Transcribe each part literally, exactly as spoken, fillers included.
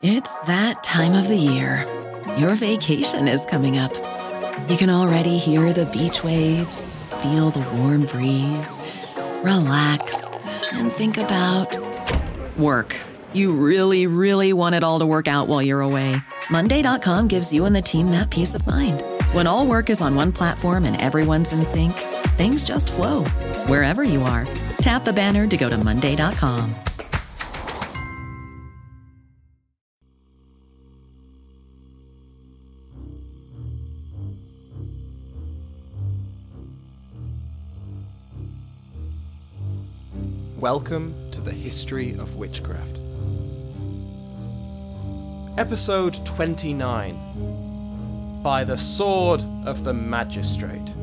It's that time of the year. Your vacation is coming up. You can already hear the beach waves, feel the warm breeze, relax, and think about work. You really, really want it all to work out while you're away. Monday dot com gives you and the team that peace of mind. When all work is on one platform and everyone's in sync, things just flow. Wherever you are, tap the banner to go to Monday dot com. Welcome to the History of Witchcraft. Episode twenty-nine. By the Sword of the Magistrate.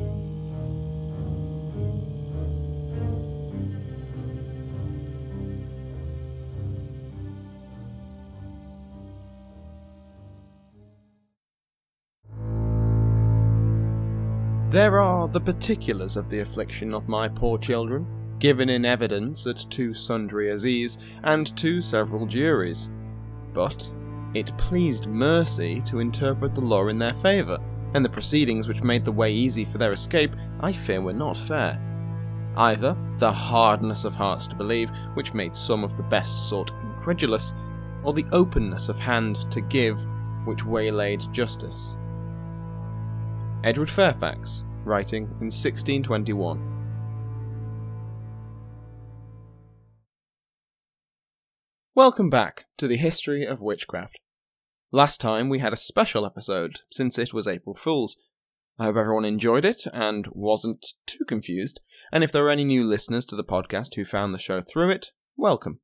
There are the particulars of the affliction of my poor children, given in evidence at two sundry Assize and two several juries. But it pleased Mercy to interpret the law in their favour, and the proceedings which made the way easy for their escape, I fear were not fair. Either the hardness of hearts to believe, which made some of the best sort incredulous, or the openness of hand to give, which waylaid justice. Edward Fairfax, writing in sixteen twenty-one. Welcome back to the History of Witchcraft. Last time we had a special episode, since it was April Fool's. I hope everyone enjoyed it and wasn't too confused, and if there are any new listeners to the podcast who found the show through it, welcome.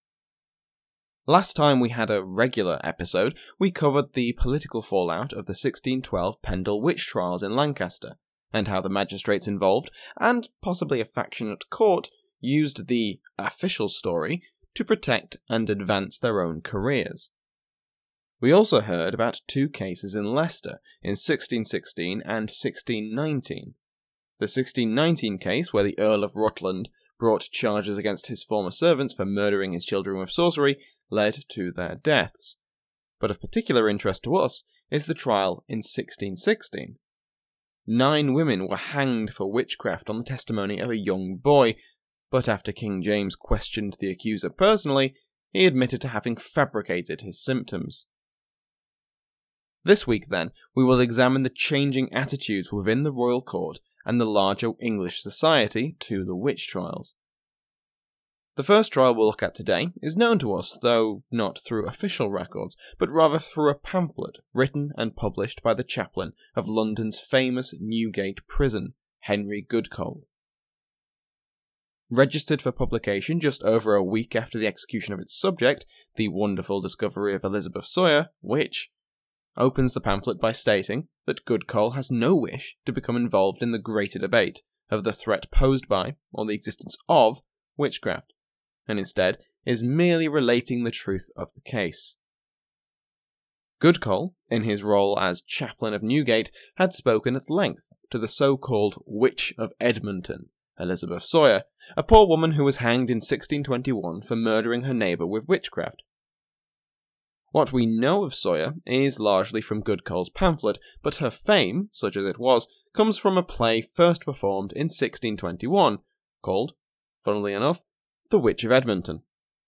Last time we had a regular episode, we covered the political fallout of the sixteen twelve Pendle witch trials in Lancaster, and how the magistrates involved, and possibly a faction at court, used the official story to protect and advance their own careers. We also heard about two cases in Leicester in sixteen sixteen and sixteen nineteen. The sixteen nineteen case, where the Earl of Rutland brought charges against his former servants for murdering his children with sorcery, led to their deaths. But of particular interest to us is the trial in sixteen sixteen. Nine women were hanged for witchcraft on the testimony of a young boy, but after King James questioned the accuser personally, he admitted to having fabricated his symptoms. This week, then, we will examine the changing attitudes within the royal court and the larger English society to the witch trials. The first trial we'll look at today is known to us, though not through official records, but rather through a pamphlet written and published by the chaplain of London's famous Newgate prison, Henry Goodcole. Registered for publication just over a week after the execution of its subject, the wonderful discovery of Elizabeth Sawyer, witch, opens the pamphlet by stating that Goodcole has no wish to become involved in the greater debate of the threat posed by, or the existence of, witchcraft, and instead is merely relating the truth of the case. Goodcole, in his role as chaplain of Newgate, had spoken at length to the so-called Witch of Edmonton, Elizabeth Sawyer, a poor woman who was hanged in sixteen twenty-one for murdering her neighbour with witchcraft. What we know of Sawyer is largely from Goodcole's pamphlet, but her fame, such as it was, comes from a play first performed in sixteen twenty-one, called, funnily enough, The Witch of Edmonton.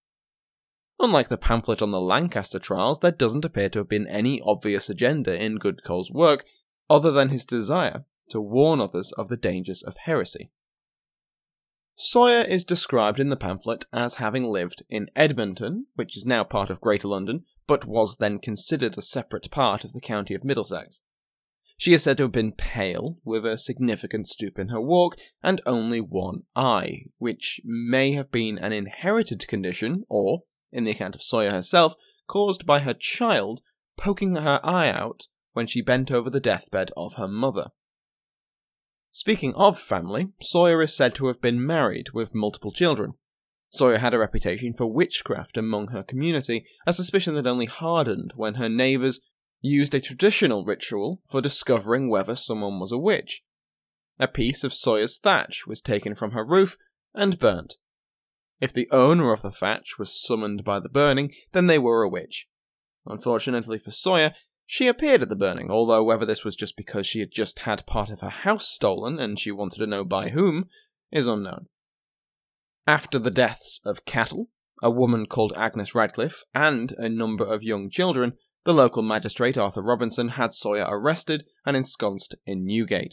Unlike the pamphlet on the Lancaster trials, there doesn't appear to have been any obvious agenda in Goodcole's work, other than his desire to warn others of the dangers of heresy. Sawyer is described in the pamphlet as having lived in Edmonton, which is now part of Greater London, but was then considered a separate part of the county of Middlesex. She is said to have been pale, with a significant stoop in her walk, and only one eye, which may have been an inherited condition, or, in the account of Sawyer herself, caused by her child poking her eye out when she bent over the deathbed of her mother. Speaking of family, Sawyer is said to have been married with multiple children. Sawyer had a reputation for witchcraft among her community, a suspicion that only hardened when her neighbours used a traditional ritual for discovering whether someone was a witch. A piece of Sawyer's thatch was taken from her roof and burnt. If the owner of the thatch was summoned by the burning, then they were a witch. Unfortunately for Sawyer, she appeared at the burning, although whether this was just because she had just had part of her house stolen and she wanted to know by whom is unknown. After the deaths of cattle, a woman called Agnes Radcliffe, and a number of young children, the local magistrate Arthur Robinson had Sawyer arrested and ensconced in Newgate.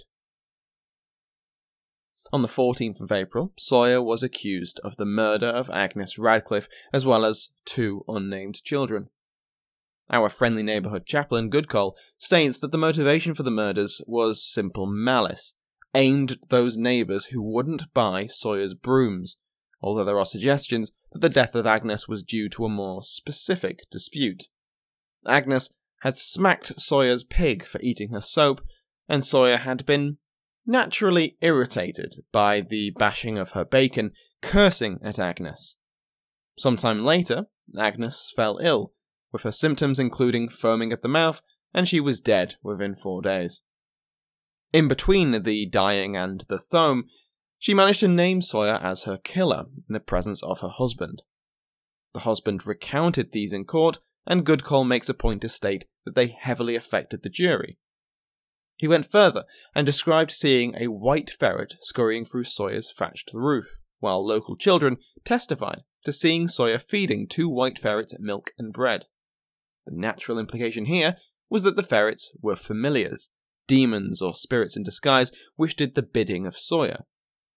On the fourteenth of April, Sawyer was accused of the murder of Agnes Radcliffe, as well as two unnamed children. Our friendly neighbourhood chaplain, Goodcall, states that the motivation for the murders was simple malice, aimed at those neighbours who wouldn't buy Sawyer's brooms, although there are suggestions that the death of Agnes was due to a more specific dispute. Agnes had smacked Sawyer's pig for eating her soap, and Sawyer had been naturally irritated by the bashing of her bacon, cursing at Agnes. Sometime later, Agnes fell ill, with her symptoms including foaming at the mouth, and she was dead within four days. In between the dying and the foam, she managed to name Sawyer as her killer in the presence of her husband. The husband recounted these in court, and Goodcall makes a point to state that they heavily affected the jury. He went further and described seeing a white ferret scurrying through Sawyer's thatched roof, while local children testified to seeing Sawyer feeding two white ferrets milk and bread. The natural implication here was that the ferrets were familiars, demons or spirits in disguise which did the bidding of Sawyer.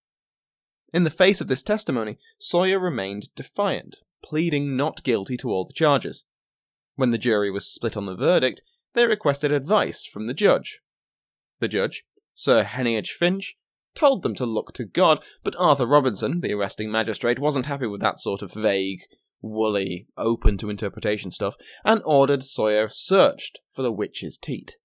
In the face of this testimony, Sawyer remained defiant, pleading not guilty to all the charges. When the jury was split on the verdict, they requested advice from the judge. The judge, Sir Heneage Finch, told them to look to God, but Arthur Robinson, the arresting magistrate, wasn't happy with that sort of vague, woolly, open-to-interpretation stuff, and ordered Sawyer searched for the witch's teat.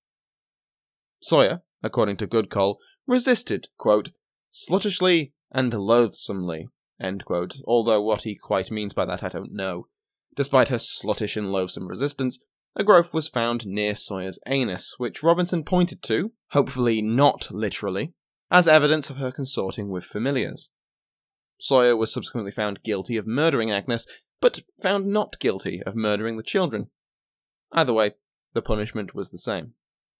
Sawyer, according to Goodcall, resisted, quote, sluttishly and loathsomely, end quote, although what he quite means by that I don't know. Despite her sluttish and loathsome resistance, a growth was found near Sawyer's anus, which Robinson pointed to, hopefully not literally, as evidence of her consorting with familiars. Sawyer was subsequently found guilty of murdering Agnes, but found not guilty of murdering the children. Either way, the punishment was the same.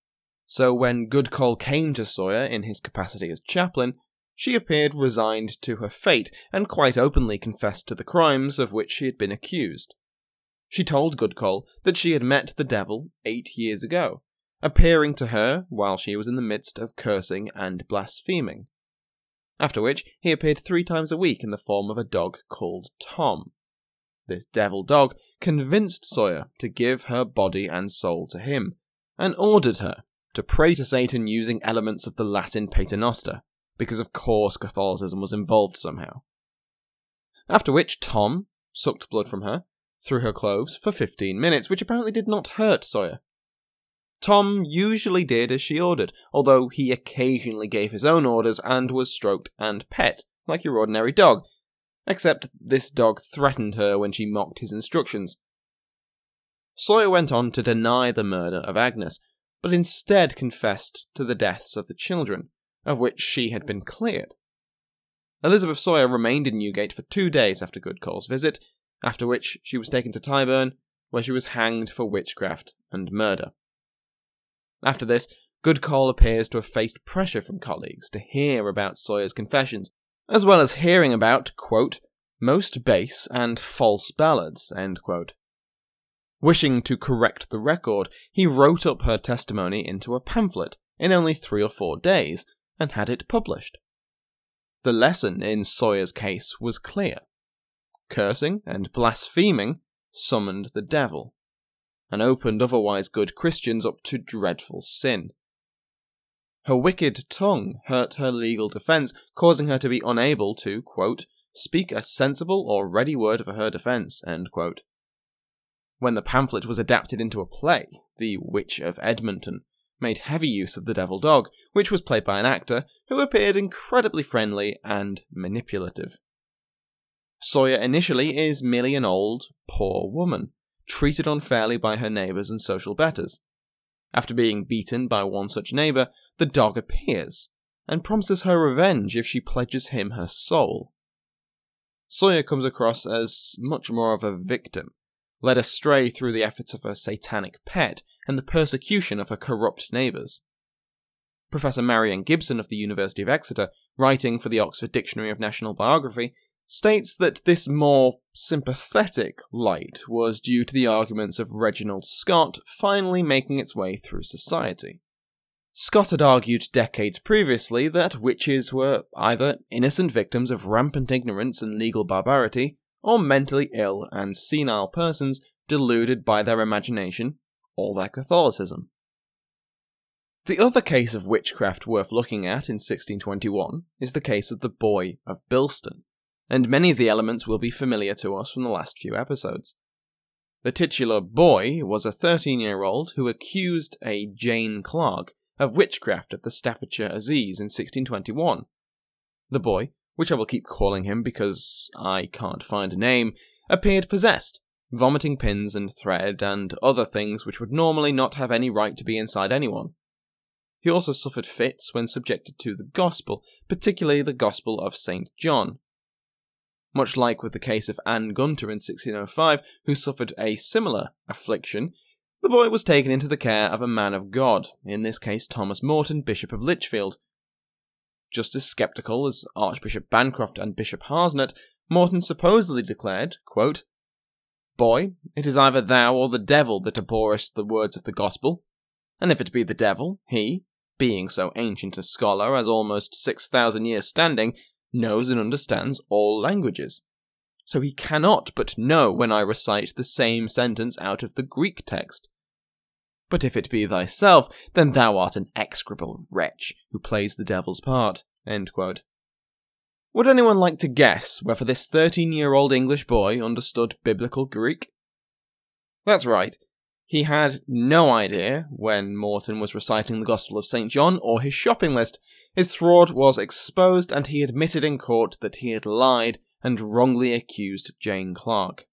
So when Goodcall came to Sawyer in his capacity as chaplain, she appeared resigned to her fate and quite openly confessed to the crimes of which she had been accused. She told Goodcall that she had met the devil eight years ago, appearing to her while she was in the midst of cursing and blaspheming. After which, he appeared three times a week in the form of a dog called Tom. This devil dog convinced Sawyer to give her body and soul to him, and ordered her to pray to Satan using elements of the Latin Paternoster, because of course Catholicism was involved somehow. After which Tom sucked blood from her, through her clothes, for fifteen minutes, which apparently did not hurt Sawyer. Tom usually did as she ordered, although he occasionally gave his own orders and was stroked and pet, like your ordinary dog, except this dog threatened her when she mocked his instructions. Sawyer went on to deny the murder of Agnes, but instead confessed to the deaths of the children, of which she had been cleared. Elizabeth Sawyer remained in Newgate for two days after Goodcall's visit, after which she was taken to Tyburn, where she was hanged for witchcraft and murder. After this, Goodcall appears to have faced pressure from colleagues to hear about Sawyer's confessions, as well as hearing about, quote, most base and false ballads, end quote. Wishing to correct the record, he wrote up her testimony into a pamphlet in only three or four days, and had it published. The lesson in Sawyer's case was clear. Cursing and blaspheming summoned the devil, and opened otherwise good Christians up to dreadful sin. Her wicked tongue hurt her legal defence, causing her to be unable to, quote, speak a sensible or ready word for her defence, end quote. When the pamphlet was adapted into a play, The Witch of Edmonton made heavy use of the devil dog, which was played by an actor who appeared incredibly friendly and manipulative. Sawyer initially is merely an old, poor woman, treated unfairly by her neighbours and social betters. After being beaten by one such neighbour, the dog appears, and promises her revenge if she pledges him her soul. Sawyer comes across as much more of a victim, led astray through the efforts of her satanic pet and the persecution of her corrupt neighbours. Professor Marianne Gibson of the University of Exeter, writing for the Oxford Dictionary of National Biography, states that this more sympathetic light was due to the arguments of Reginald Scott finally making its way through society. Scott had argued decades previously that witches were either innocent victims of rampant ignorance and legal barbarity, or mentally ill and senile persons deluded by their imagination or their Catholicism. The other case of witchcraft worth looking at in sixteen twenty-one is the case of the Boy of Bilston, and many of the elements will be familiar to us from the last few episodes. The titular boy was a thirteen-year-old who accused a Jane Clark of witchcraft at the Staffordshire Assize in sixteen twenty-one. The boy, which I will keep calling him because I can't find a name, appeared possessed, vomiting pins and thread and other things which would normally not have any right to be inside anyone. He also suffered fits when subjected to the Gospel, particularly the Gospel of Saint John. Much like with the case of Anne Gunter in sixteen oh five, who suffered a similar affliction, the boy was taken into the care of a man of God, in this case Thomas Morton, Bishop of Lichfield. Just as sceptical as Archbishop Bancroft and Bishop Harsnet, Morton supposedly declared, quote, "Boy, it is either thou or the devil that abhorrest the words of the gospel, and if it be the devil, he, being so ancient a scholar as almost six thousand years standing, knows and understands all languages. So he cannot but know when I recite the same sentence out of the Greek text. But if it be thyself, then thou art an execrable wretch who plays the devil's part." End quote. Would anyone like to guess whether this thirteen-year-old English boy understood biblical Greek? That's right. He had no idea when Morton was reciting the Gospel of Saint John or his shopping list. His fraud was exposed and he admitted in court that he had lied and wrongly accused Jane Clark.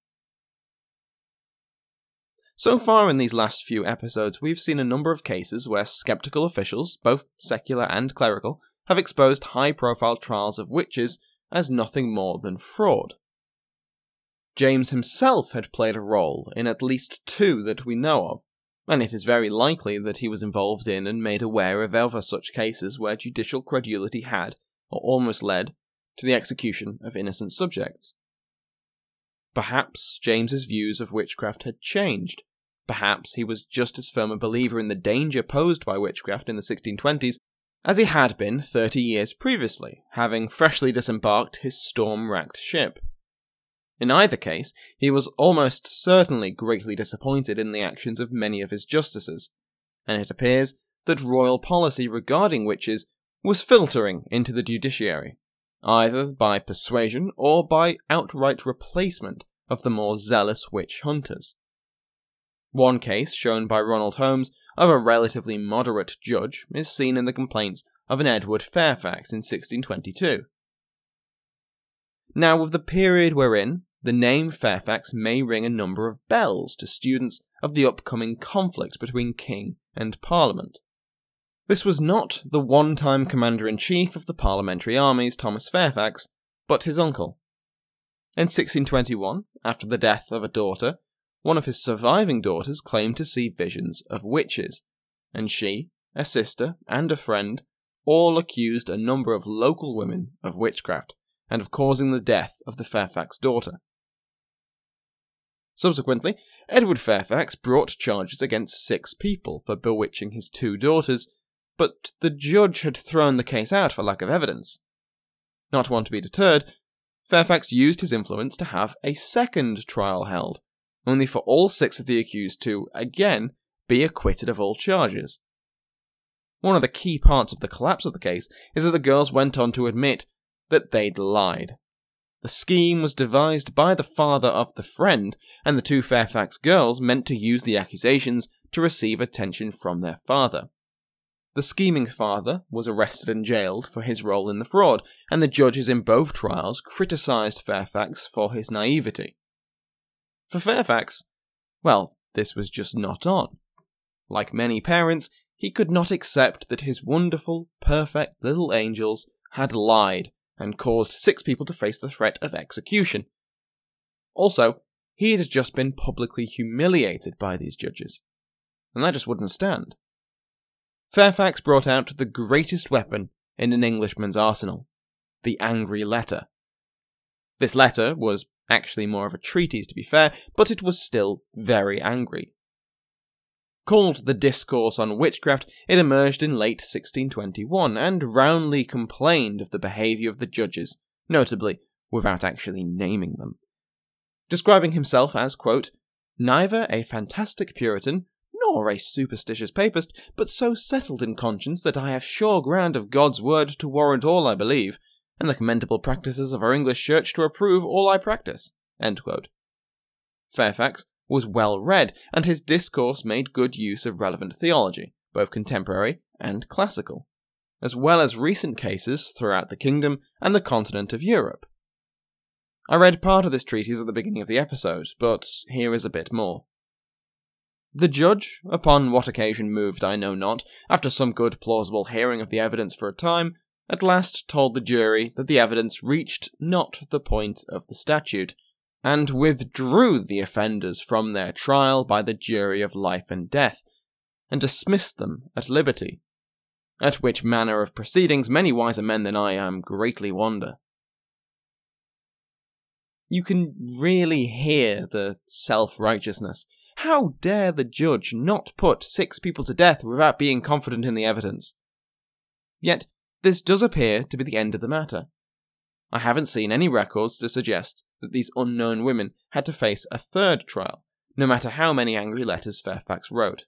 So far in these last few episodes, we've seen a number of cases where skeptical officials, both secular and clerical, have exposed high-profile trials of witches as nothing more than fraud. James himself had played a role in at least two that we know of, and it is very likely that he was involved in and made aware of other such cases where judicial credulity had, or almost led, to the execution of innocent subjects. Perhaps James's views of witchcraft had changed. Perhaps he was just as firm a believer in the danger posed by witchcraft in the sixteen twenties as he had been thirty years previously, having freshly disembarked his storm-racked ship. In either case, he was almost certainly greatly disappointed in the actions of many of his justices, and it appears that royal policy regarding witches was filtering into the judiciary, either by persuasion or by outright replacement of the more zealous witch hunters. One case shown by Ronald Holmes of a relatively moderate judge is seen in the complaints of an Edward Fairfax in sixteen twenty-two. Now, with the period we're in, the name Fairfax may ring a number of bells to students of the upcoming conflict between King and Parliament. This was not the one-time Commander-in-Chief of the Parliamentary Armies, Thomas Fairfax, but his uncle. In sixteen twenty-one, after the death of a daughter, one of his surviving daughters claimed to see visions of witches, and she, a sister, and a friend all accused a number of local women of witchcraft and of causing the death of the Fairfax daughter. Subsequently, Edward Fairfax brought charges against six people for bewitching his two daughters, but the judge had thrown the case out for lack of evidence. Not one to be deterred, Fairfax used his influence to have a second trial held, only for all six of the accused to, again, be acquitted of all charges. One of the key parts of the collapse of the case is that the girls went on to admit that they'd lied. The scheme was devised by the father of the friend, and the two Fairfax girls meant to use the accusations to receive attention from their father. The scheming father was arrested and jailed for his role in the fraud, and the judges in both trials criticised Fairfax for his naivety. For Fairfax, well, this was just not on. Like many parents, he could not accept that his wonderful, perfect little angels had lied and caused six people to face the threat of execution. Also, he had just been publicly humiliated by these judges, and that just wouldn't stand. Fairfax brought out the greatest weapon in an Englishman's arsenal, the angry letter. This letter was actually more of a treatise, to be fair, but it was still very angry. Called the Discourse on Witchcraft, it emerged in late sixteen twenty-one and roundly complained of the behaviour of the judges, notably without actually naming them. Describing himself as, quote, neither a fantastic Puritan nor a superstitious papist, but so settled in conscience that I have sure ground of God's word to warrant all I believe, and the commendable practices of our English Church to approve all I practice. End quote. Fairfax was well read, and his discourse made good use of relevant theology, both contemporary and classical, as well as recent cases throughout the kingdom and the continent of Europe. I read part of this treatise at the beginning of the episode, but here is a bit more. The judge, upon what occasion moved I know not, after some good plausible hearing of the evidence for a time, at last told the jury that the evidence reached not the point of the statute, and withdrew the offenders from their trial by the jury of life and death, and dismissed them at liberty, at which manner of proceedings many wiser men than I am greatly wonder. You can really hear the self-righteousness. How dare the judge not put six people to death without being confident in the evidence? Yet, this does appear to be the end of the matter. I haven't seen any records to suggest that these unknown women had to face a third trial, no matter how many angry letters Fairfax wrote.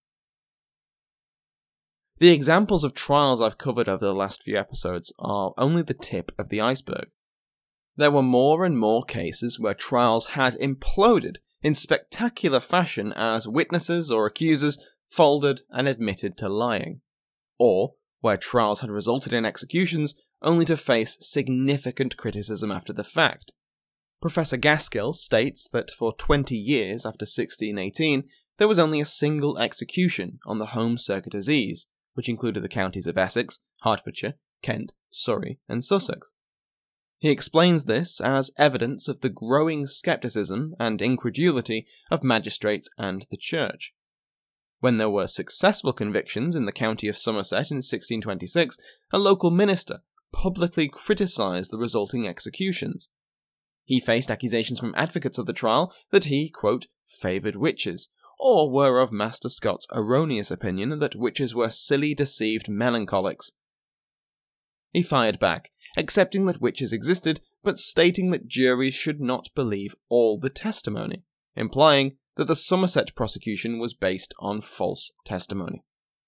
The examples of trials I've covered over the last few episodes are only the tip of the iceberg. There were more and more cases where trials had imploded in spectacular fashion as witnesses or accusers folded and admitted to lying, or where trials had resulted in executions only to face significant criticism after the fact. Professor Gaskell states that for twenty years after sixteen eighteen, there was only a single execution on the Home Circuit Assize, which included the counties of Essex, Hertfordshire, Kent, Surrey, and Sussex. He explains this as evidence of the growing scepticism and incredulity of magistrates and the Church. When there were successful convictions in the county of Somerset in sixteen twenty-six, a local minister publicly criticised the resulting executions. He faced accusations from advocates of the trial that he, quote, favoured witches, or were of Master Scott's erroneous opinion that witches were silly, deceived melancholics. He fired back, accepting that witches existed, but stating that juries should not believe all the testimony, implying that the Somerset prosecution was based on false testimony.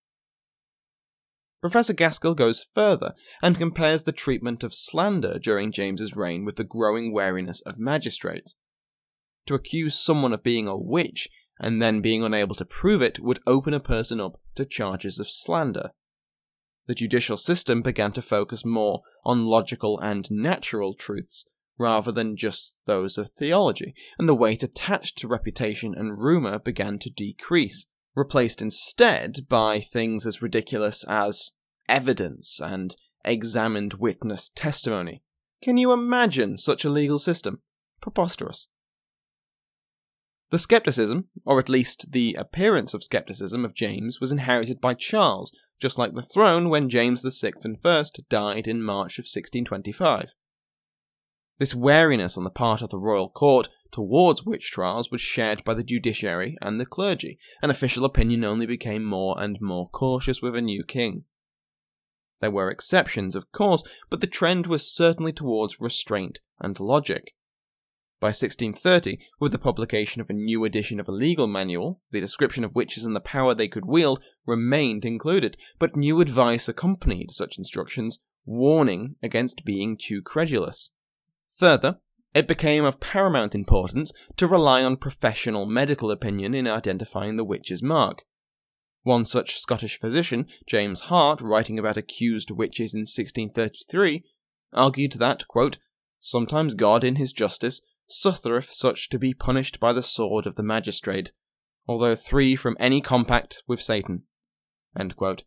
Professor Gaskell goes further and compares the treatment of slander during James's reign with the growing wariness of magistrates. To accuse someone of being a witch and then being unable to prove it would open a person up to charges of slander. The judicial system began to focus more on logical and natural truths rather than just those of theology, and the weight attached to reputation and rumour began to decrease, replaced instead by things as ridiculous as evidence and examined witness testimony. Can you imagine such a legal system? Preposterous. The scepticism, or at least the appearance of scepticism of James, was inherited by Charles, just like the throne when James the Sixth and First died in March of sixteen twenty-five. This wariness on the part of the royal court towards witch trials was shared by the judiciary and the clergy, and official opinion only became more and more cautious with a new king. There were exceptions, of course, but the trend was certainly towards restraint and logic. By sixteen thirty, with the publication of a new edition of a legal manual, the description of witches and the power they could wield remained included, but new advice accompanied such instructions, warning against being too credulous. Further, it became of paramount importance to rely on professional medical opinion in identifying the witch's mark. One such Scottish physician, James Hart, writing about accused witches in sixteen thirty-three, argued that, quote, sometimes God in his justice suffereth such to be punished by the sword of the magistrate, although free from any compact with Satan. End quote.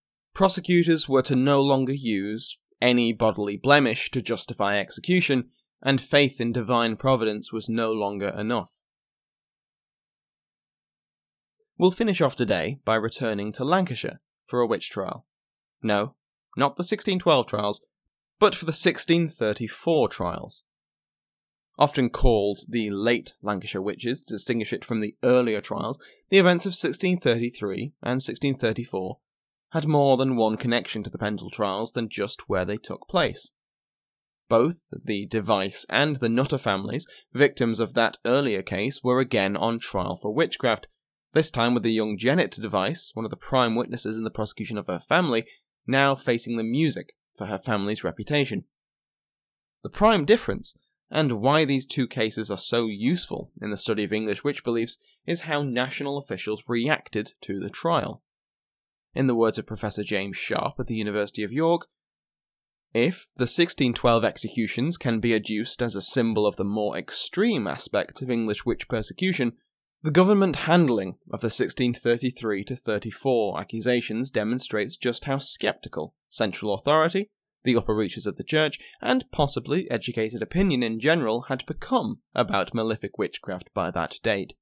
Prosecutors were to no longer use any bodily blemish to justify execution, and faith in divine providence was no longer enough. We'll finish off today by returning to Lancashire for a witch trial. No, not the sixteen twelve trials, but for the sixteen thirty-four trials. Often called the late Lancashire witches to distinguish it from the earlier trials, the events of sixteen thirty-three and sixteen thirty-four had more than one connection to the Pendle trials than just where they took place. Both the Device and the Nutter families, victims of that earlier case, were again on trial for witchcraft, this time with the young Janet Device, one of the prime witnesses in the prosecution of her family, now facing the music for her family's reputation. The prime difference, and why these two cases are so useful in the study of English witch beliefs, is how national officials reacted to the trial. In the words of Professor James Sharp at the University of York, if the sixteen twelve executions can be adduced as a symbol of the more extreme aspects of English witch persecution, the government handling of the sixteen thirty-three to thirty-four accusations demonstrates just how sceptical central authority, the upper reaches of the church, and possibly educated opinion in general had become about malefic witchcraft by that date.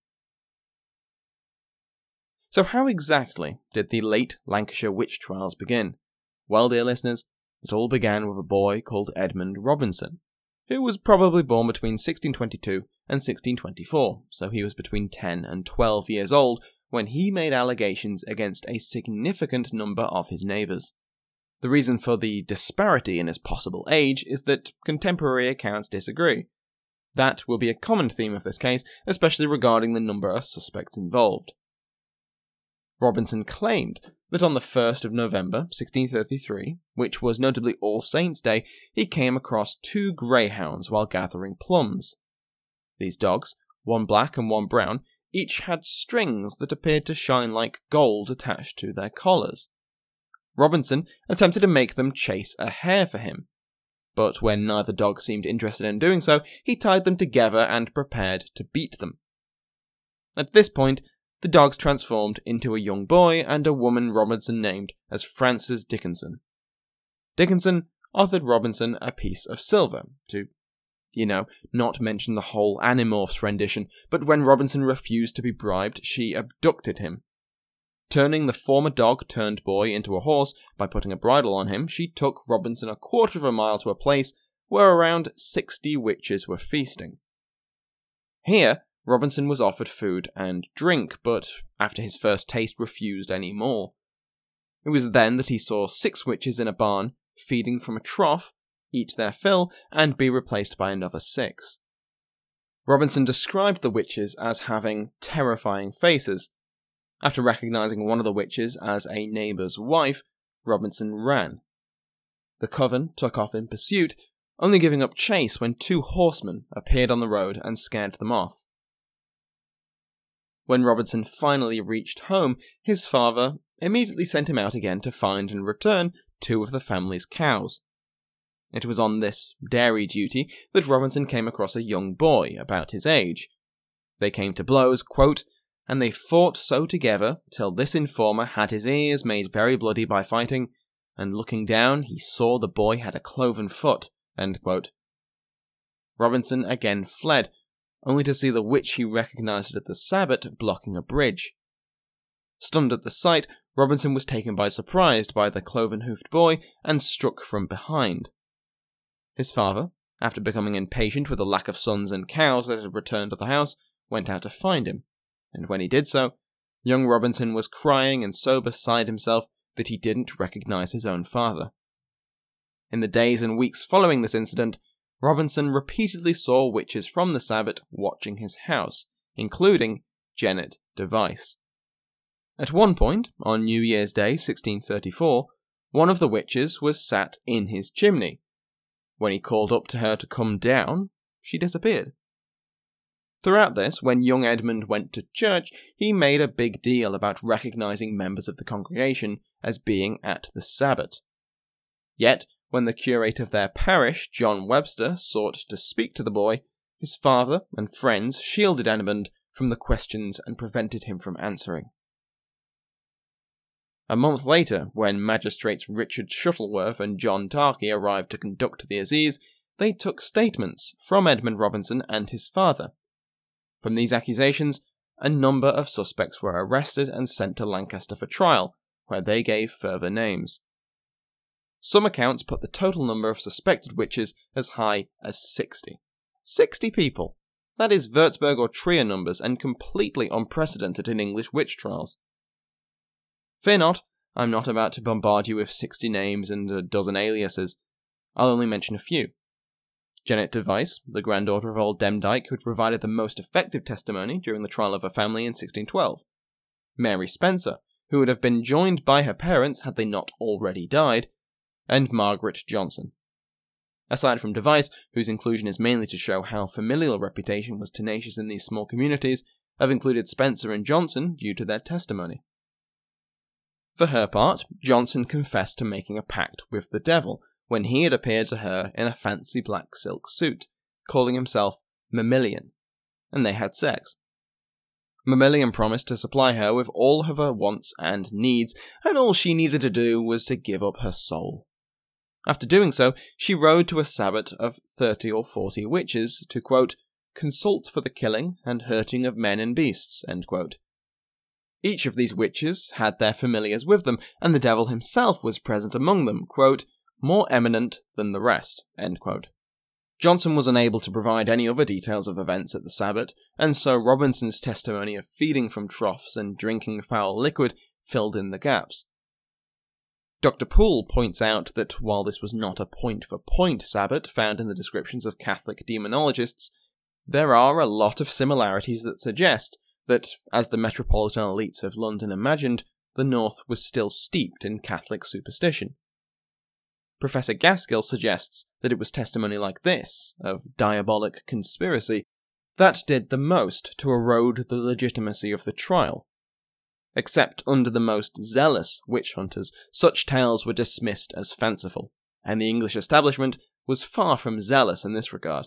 So how exactly did the late Lancashire witch trials begin? Well, dear listeners, it all began with a boy called Edmund Robinson, who was probably born between sixteen twenty-two and sixteen twenty-four, so he was between ten and twelve years old when he made allegations against a significant number of his neighbours. The reason for the disparity in his possible age is that contemporary accounts disagree. That will be a common theme of this case, especially regarding the number of suspects involved. Robinson claimed that on the first of November, sixteen thirty-three, which was notably All Saints' Day, he came across two greyhounds while gathering plums. These dogs, one black and one brown, each had strings that appeared to shine like gold attached to their collars. Robinson attempted to make them chase a hare for him, but when neither dog seemed interested in doing so, he tied them together and prepared to beat them. At this point, the dogs transformed into a young boy and a woman Robinson named as Frances Dickinson. Dickinson offered Robinson a piece of silver to, you know, not mention the whole Animorphs rendition, but when Robinson refused to be bribed, she abducted him. Turning the former dog-turned-boy into a horse by putting a bridle on him, she took Robinson a quarter of a mile to a place where around sixty witches were feasting. Here, Robinson was offered food and drink, but after his first taste refused any more. It was then that he saw six witches in a barn, feeding from a trough, eat their fill, and be replaced by another six. Robinson described the witches as having terrifying faces. After recognizing one of the witches as a neighbour's wife, Robinson ran. The coven took off in pursuit, only giving up chase when two horsemen appeared on the road and scared them off. When Robinson finally reached home, his father immediately sent him out again to find and return two of the family's cows. It was on this dairy duty that Robinson came across a young boy about his age. They came to blows, quote, and they fought so together till this informer had his ears made very bloody by fighting, and looking down he saw the boy had a cloven foot, end quote. Robinson again fled, only to see the witch he recognized at the sabbat blocking a bridge. Stunned at the sight, Robinson was taken by surprise by the cloven-hoofed boy and struck from behind. His father, after becoming impatient with the lack of sons and cows that had returned to the house, went out to find him, and when he did so, young Robinson was crying and so beside himself that he didn't recognize his own father. In the days and weeks following this incident, Robinson repeatedly saw witches from the sabbat watching his house, including Janet Device. At one point, on New Year's Day sixteen thirty-four, one of the witches was sat in his chimney. When he called up to her to come down, she disappeared. Throughout this, when young Edmund went to church, he made a big deal about recognizing members of the congregation as being at the sabbat. Yet, when the curate of their parish, John Webster, sought to speak to the boy, his father and friends shielded Edmund from the questions and prevented him from answering. A month later, when magistrates Richard Shuttleworth and John Tarkey arrived to conduct the assize, they took statements from Edmund Robinson and his father. From these accusations, a number of suspects were arrested and sent to Lancaster for trial, where they gave further names. Some accounts put the total number of suspected witches as high as sixty. sixty people! That is Würzburg or Trier numbers, and completely unprecedented in English witch trials. Fear not, I'm not about to bombard you with sixty names and a dozen aliases. I'll only mention a few. Janet de Vyse, the granddaughter of old Demdike, who had provided the most effective testimony during the trial of her family in sixteen twelve. Mary Spencer, who would have been joined by her parents had they not already died, and Margaret Johnson. Aside from de Vyse, whose inclusion is mainly to show how familial reputation was tenacious in these small communities, have included Spencer and Johnson due to their testimony. For her part, Johnson confessed to making a pact with the devil when he had appeared to her in a fancy black silk suit, calling himself Mamillion, and they had sex. Mamillion promised to supply her with all of her wants and needs, and all she needed to do was to give up her soul. After doing so, she rode to a sabbat of thirty or forty witches to, quote, consult for the killing and hurting of men and beasts, end quote. Each of these witches had their familiars with them, and the devil himself was present among them, quote, more eminent than the rest, end quote. Johnson was unable to provide any other details of events at the sabbat, and so Robinson's testimony of feeding from troughs and drinking foul liquid filled in the gaps. Doctor Poole points out that while this was not a point-for-point sabbat found in the descriptions of Catholic demonologists, there are a lot of similarities that suggest that, as the metropolitan elites of London imagined, the North was still steeped in Catholic superstition. Professor Gaskill suggests that it was testimony like this, of diabolic conspiracy, that did the most to erode the legitimacy of the trial. Except under the most zealous witch hunters, such tales were dismissed as fanciful, and the English establishment was far from zealous in this regard.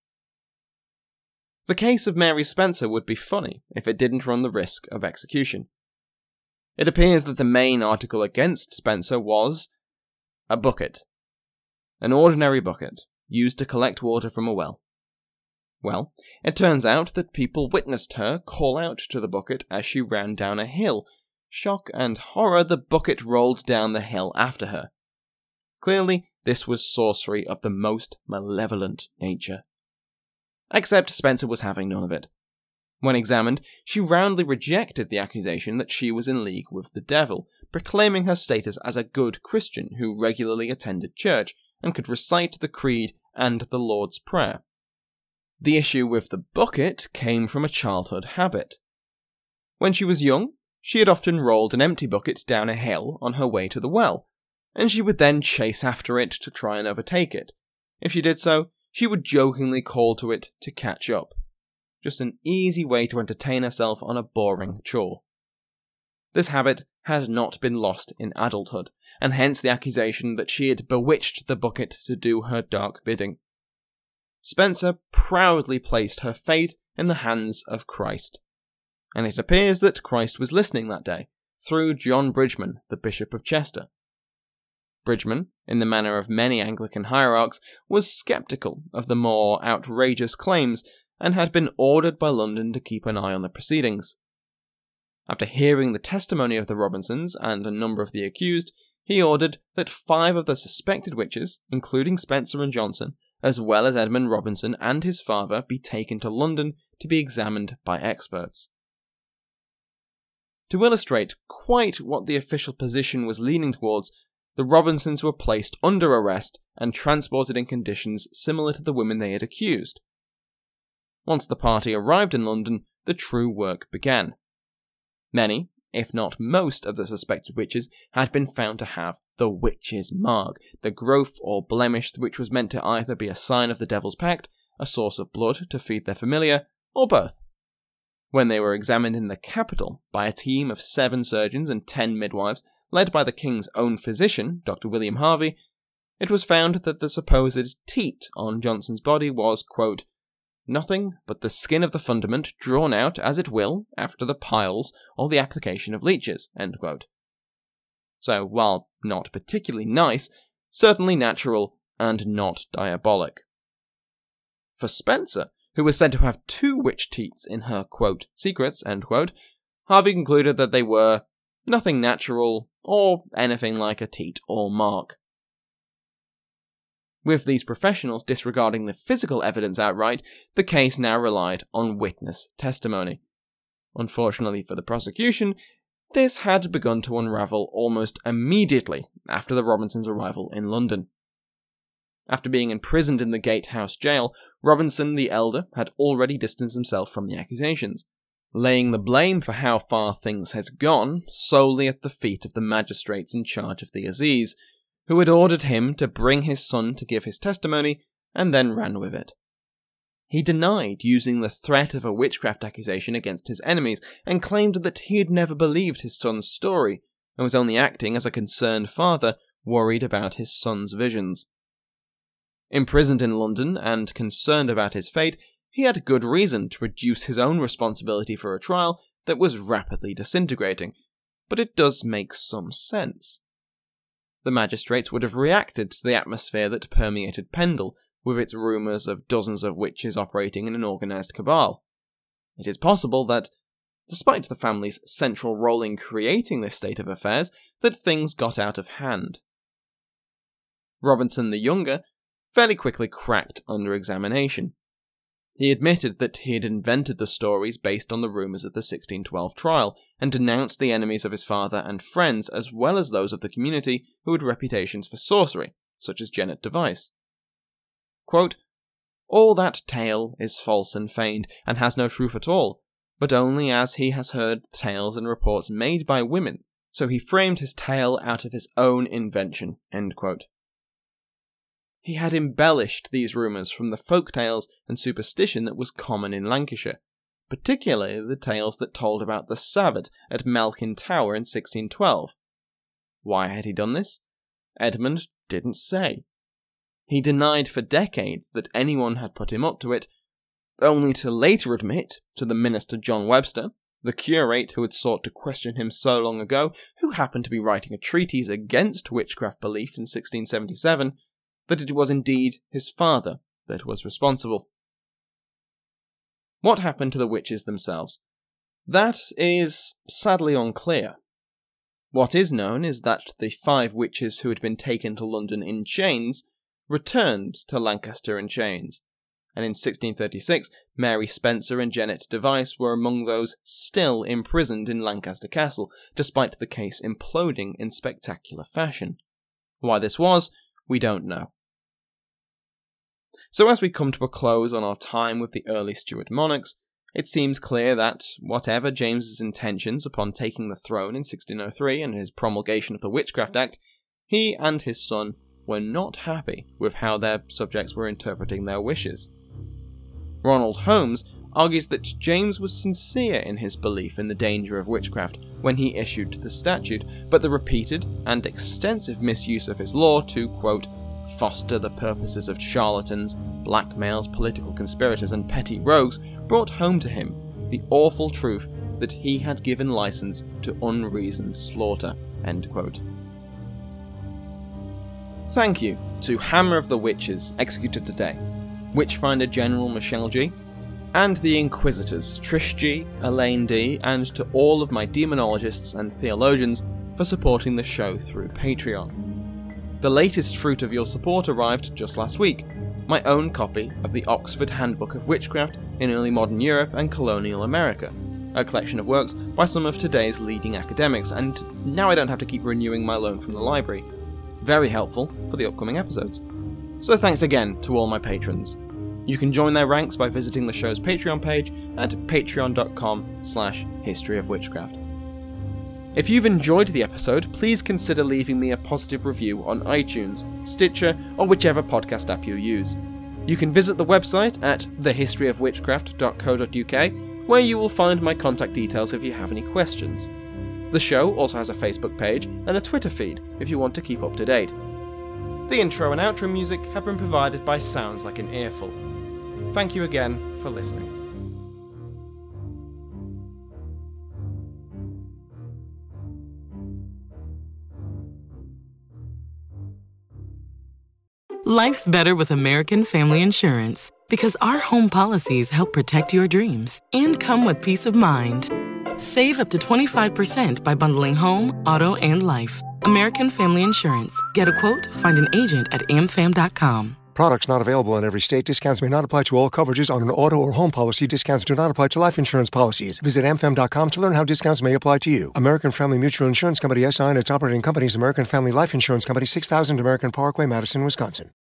The case of Mary Spencer would be funny if it didn't run the risk of execution. It appears that the main article against Spencer was a bucket. An ordinary bucket, used to collect water from a well. Well, it turns out that people witnessed her call out to the bucket as she ran down a hill. Shock and horror, the bucket rolled down the hill after her. Clearly, this was sorcery of the most malevolent nature. Except Spencer was having none of it. When examined, she roundly rejected the accusation that she was in league with the devil, proclaiming her status as a good Christian who regularly attended church and could recite the creed and the Lord's Prayer. The issue with the bucket came from a childhood habit. When she was young, she had often rolled an empty bucket down a hill on her way to the well, and she would then chase after it to try and overtake it. If she did so, she would jokingly call to it to catch up. Just an easy way to entertain herself on a boring chore. This habit had not been lost in adulthood, and hence the accusation that she had bewitched the bucket to do her dark bidding. Spencer proudly placed her fate in the hands of Christ, and it appears that Christ was listening that day, through John Bridgeman, the Bishop of Chester. Bridgeman, in the manner of many Anglican hierarchs, was sceptical of the more outrageous claims, and had been ordered by London to keep an eye on the proceedings. After hearing the testimony of the Robinsons and a number of the accused, he ordered that five of the suspected witches, including Spencer and Johnson, as well as Edmund Robinson and his father, be taken to London to be examined by experts. To illustrate quite what the official position was leaning towards, the Robinsons were placed under arrest and transported in conditions similar to the women they had accused. Once the party arrived in London, the true work began. Many, if not most, of the suspected witches had been found to have the witch's mark, the growth or blemish which was meant to either be a sign of the devil's pact, a source of blood to feed their familiar, or both. When they were examined in the capital by a team of seven surgeons and ten midwives, led by the king's own physician, Doctor William Harvey, it was found that the supposed teat on Johnson's body was, quote, nothing but the skin of the fundament drawn out as it will after the piles or the application of leeches, end quote. So, while not particularly nice, certainly natural and not diabolic. For Spencer, who was said to have two witch teats in her, quote, secrets, end quote, Harvey concluded that they were nothing natural or anything like a teat or mark. With these professionals disregarding the physical evidence outright, the case now relied on witness testimony. Unfortunately for the prosecution, this had begun to unravel almost immediately after the Robinsons' arrival in London. After being imprisoned in the Gatehouse jail, Robinson the elder had already distanced himself from the accusations, laying the blame for how far things had gone solely at the feet of the magistrates in charge of the Aziz, who had ordered him to bring his son to give his testimony and then ran with it. He denied using the threat of a witchcraft accusation against his enemies and claimed that he had never believed his son's story and was only acting as a concerned father worried about his son's visions. Imprisoned in London and concerned about his fate, he had good reason to reduce his own responsibility for a trial that was rapidly disintegrating, but it does make some sense. The magistrates would have reacted to the atmosphere that permeated Pendle, with its rumours of dozens of witches operating in an organised cabal. It is possible that, despite the family's central role in creating this state of affairs, that things got out of hand. Robinson the Younger fairly quickly cracked under examination. He admitted that he had invented the stories based on the rumours of the sixteen twelve trial, and denounced the enemies of his father and friends, as well as those of the community who had reputations for sorcery, such as Janet Device. Quote, All that tale is false and feigned, and has no truth at all, but only as he has heard tales and reports made by women, so he framed his tale out of his own invention. End quote. He had embellished these rumours from the folk tales and superstition that was common in Lancashire, particularly the tales that told about the Sabbat at Malkin Tower in sixteen twelve. Why had he done this? Edmund didn't say. He denied for decades that anyone had put him up to it, only to later admit to the minister John Webster, the curate who had sought to question him so long ago, who happened to be writing a treatise against witchcraft belief in sixteen seventy-seven, that it was indeed his father that was responsible. What happened to the witches themselves? That is sadly unclear. What is known is that the five witches who had been taken to London in chains returned to Lancaster in chains, and in sixteen thirty-six Mary Spencer and Janet Device were among those still imprisoned in Lancaster Castle, despite the case imploding in spectacular fashion. Why this was, we don't know. So as we come to a close on our time with the early Stuart monarchs, it seems clear that, whatever James's intentions upon taking the throne in sixteen oh three and his promulgation of the Witchcraft Act, he and his son were not happy with how their subjects were interpreting their wishes. Ronald Holmes argues that James was sincere in his belief in the danger of witchcraft when he issued the statute, but the repeated and extensive misuse of his law to, quote, foster the purposes of charlatans, blackmails, political conspirators, and petty rogues brought home to him the awful truth that he had given license to unreasoned slaughter. End quote. Thank you to Hammer of the Witches, executed today, Witchfinder General Michelle G, and the Inquisitors Trish G, Elaine D, and to all of my demonologists and theologians for supporting the show through Patreon. The latest fruit of your support arrived just last week, my own copy of the Oxford Handbook of Witchcraft in Early Modern Europe and Colonial America, a collection of works by some of today's leading academics, and now I don't have to keep renewing my loan from the library. Very helpful for the upcoming episodes. So thanks again to all my patrons. You can join their ranks by visiting the show's Patreon page at patreon.com slash history of witchcraft. If you've enjoyed the episode, please consider leaving me a positive review on iTunes, Stitcher, or whichever podcast app you use. You can visit the website at the history of witchcraft dot co dot uk, where you will find my contact details if you have any questions. The show also has a Facebook page and a Twitter feed if you want to keep up to date. The intro and outro music have been provided by Sounds Like an Earful. Thank you again for listening. Life's better with American Family Insurance Because our home policies help protect your dreams and come with peace of mind. Save up to twenty-five percent by bundling home, auto, and life. American Family Insurance. Get a quote, find an agent at a m fam dot com. Products not available in every state. Discounts may not apply to all coverages on an auto or home policy. Discounts do not apply to life insurance policies. Visit a m fam dot com to learn how discounts may apply to you. American Family Mutual Insurance Company, S I and its operating companies, American Family Life Insurance Company, six thousand American Parkway, Madison, Wisconsin.